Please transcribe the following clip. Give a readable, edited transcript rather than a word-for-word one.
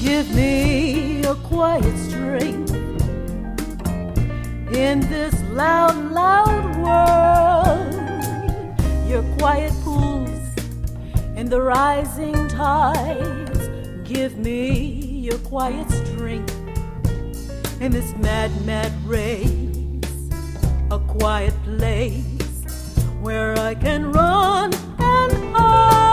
Give me a quiet strength in this loud, loud world. Your quiet pools and the rising tides. Give me your quiet strength in this mad, mad race. A quiet place where I can run and hide.